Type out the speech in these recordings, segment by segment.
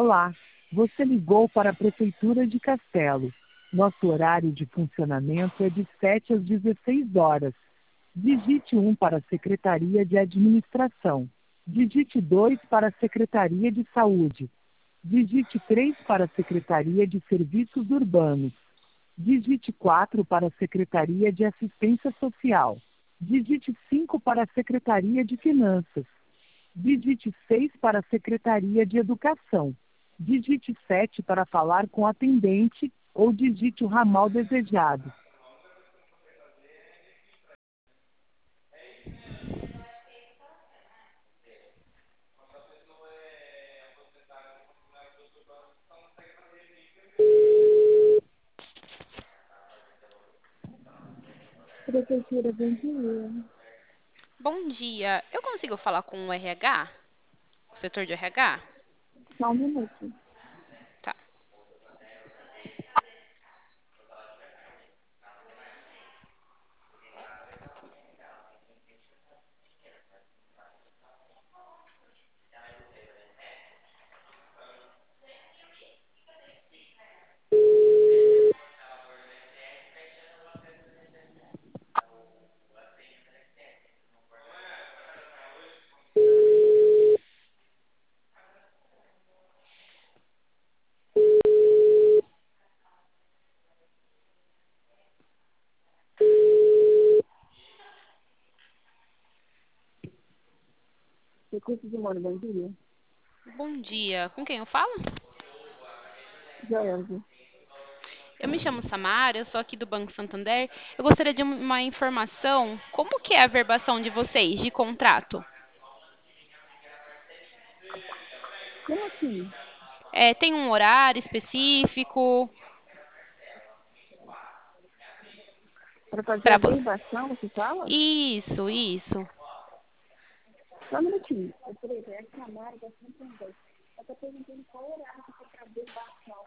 Olá, você ligou para a Prefeitura de Castelo. Nosso horário de funcionamento é de 7 às 16 horas. Digite 1 para a Secretaria de Administração. Digite 2 para a Secretaria de Saúde. Digite 3 para a Secretaria de Serviços Urbanos. Digite 4 para a Secretaria de Assistência Social. Digite 5 para a Secretaria de Finanças. Digite 6 para a Secretaria de Educação. Digite 7 para falar com o atendente ou digite o ramal desejado. Prefeitura, bom dia. Bom dia. Eu consigo falar com o RH? O setor de RH? Só um minuto. Tá. Recursos humanos, bom dia. Bom dia. Com quem eu falo? Joelza. Eu me chamo Samara, eu sou aqui do Banco Santander. Eu gostaria de uma informação. Como que é a verbação de vocês, de contrato? Como assim? Tem um horário específico Para fazer a para você? verbação, você fala? Isso. Só um minutinho. Peraí, é a Samara da Santander. Eu estou perguntando qual horário que você quer verbação.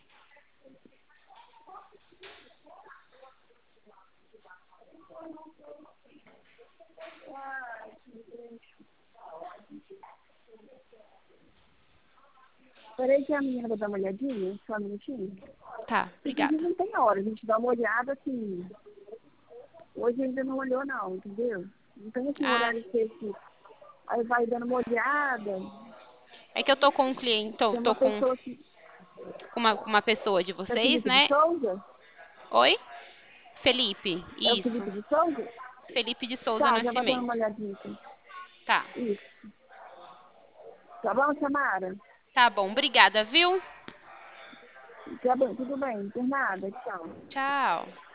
Peraí que a menina vai dar uma olhadinha, só um minutinho. Tá, Inclusive obrigada. não tem hora, a gente dá uma olhada assim. Hoje ainda não olhou não, entendeu? Não tem assim um Ah, horário específico. Aí vai dando uma olhada. é que eu tô com um cliente, tô, Tem tô uma com pessoa que. uma pessoa de É vocês, Felipe de né? Souza? Oi? Felipe, É o isso. Felipe de Souza? Felipe de Souza Tá, já vai dando uma Nascimento. olhadinha aqui. Tá. Isso. Tá bom, Samara? Tá bom, obrigada, viu? Tá bem, tudo bem, por nada, tchau. Tchau.